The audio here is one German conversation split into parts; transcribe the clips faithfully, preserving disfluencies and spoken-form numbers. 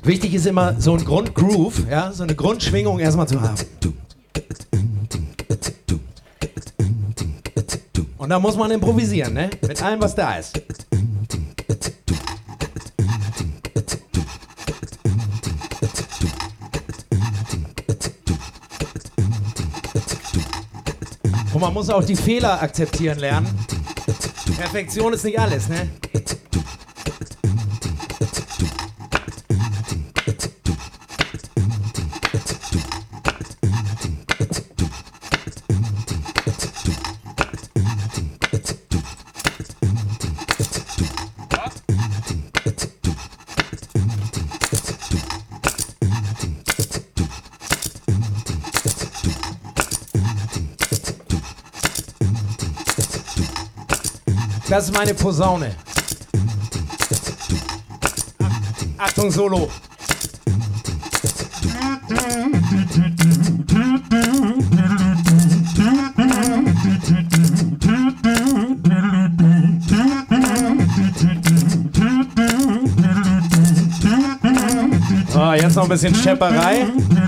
Wichtig ist immer so ein Grundgroove, ja, so eine Grundschwingung erstmal zu haben. Und da muss man improvisieren, ne? Mit allem, was da ist. Und man muss auch die Fehler akzeptieren lernen. Perfektion ist nicht alles, ne? Das ist meine Posaune. Achtung, Solo. Oh, jetzt noch ein bisschen Schepperei.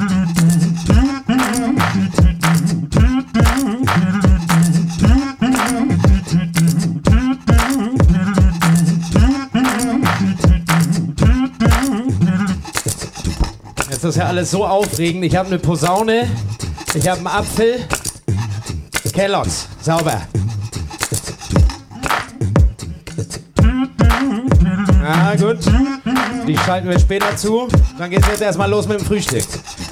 Jetzt ist ja alles so aufregend. Ich habe eine Posaune, ich habe einen Apfel. Kellogg's, sauber. Ah, gut. Die schalten wir später zu. Dann geht's jetzt erstmal los mit dem Frühstück.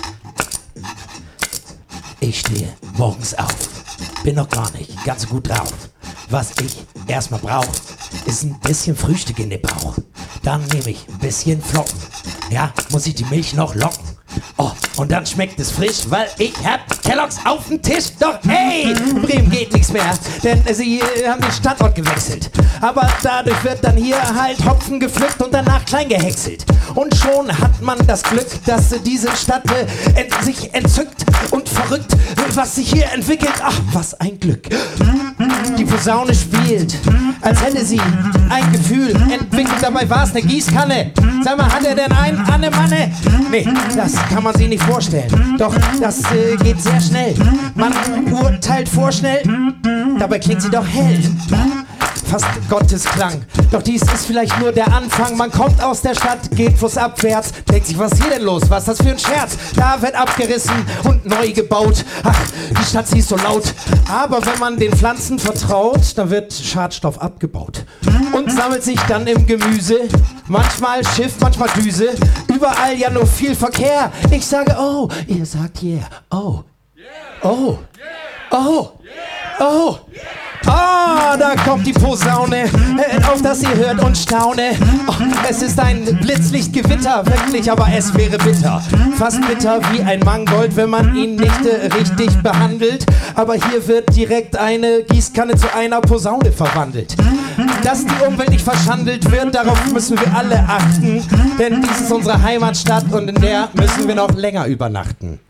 Ich stehe morgens auf. Bin noch gar nicht ganz so gut drauf. Was ich erstmal brauche, ist ein bisschen Frühstück in den Bauch. Dann nehme ich ein bisschen Flocken. Ja, muss ich die Milch noch locken. Oh, und dann schmeckt es frisch, weil ich hab Kellogg's auf dem Tisch. Doch hey, in Bremen geht nichts mehr, denn sie äh, haben den Standort gewechselt. Aber dadurch wird dann hier halt Hopfen gepflückt und danach klein gehäckselt. Und schon hat man das Glück, dass äh, diese Stadt äh, ent sich entzückt und verrückt, was sich hier entwickelt. Ach, was ein Glück. Die Posaune spielt, als hätte sie ein Gefühl entwickelt. Dabei war es eine Gießkanne. Sag mal, hat er denn einen Annemanne? Nee, das kann man sich nicht vorstellen. Doch das äh, geht sehr schnell. Man urteilt vorschnell, dabei klingt sie doch hell. Fast Gottesklang. Doch dies ist vielleicht nur der Anfang. Man kommt aus der Stadt, geht flussabwärts, denkt sich, was ist hier denn los? Was ist das für ein Scherz? Da wird abgerissen und neu gebaut. Ach, die Stadt, sie ist so laut. Aber wenn man den Pflanzen vertraut, dann wird Schadstoff abgebaut. Und sammelt sich dann im Gemüse. Manchmal Schiff, manchmal Düse. Überall ja nur viel Verkehr. Ich sage, oh, ihr sagt yeah. Oh, oh, oh, oh. Ah, oh, da kommt die Posaune, auf das ihr hört und staune. Oh, es ist ein Blitzlichtgewitter, wirklich, aber es wäre bitter. Fast bitter wie ein Mangold, wenn man ihn nicht äh, richtig behandelt. Aber hier wird direkt eine Gießkanne zu einer Posaune verwandelt. Dass die Umwelt nicht verschandelt wird, darauf müssen wir alle achten. Denn dies ist unsere Heimatstadt und in der müssen wir noch länger übernachten.